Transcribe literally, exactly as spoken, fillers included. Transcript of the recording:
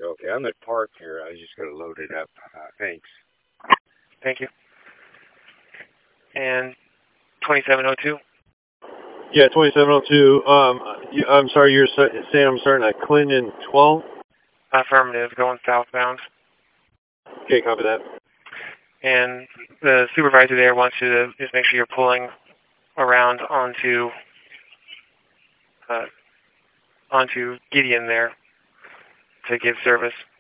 Okay, I'm at park here. I just got to load it up. Uh, thanks. Thank you. And twenty-seven oh two? Yeah, twenty-seven oh two. Um, I'm sorry, you're saying I'm starting at Clinton twelve? Affirmative, going southbound. Okay, copy that. And the supervisor there wants you to just make sure you're pulling around onto uh, onto Gideon there to give service.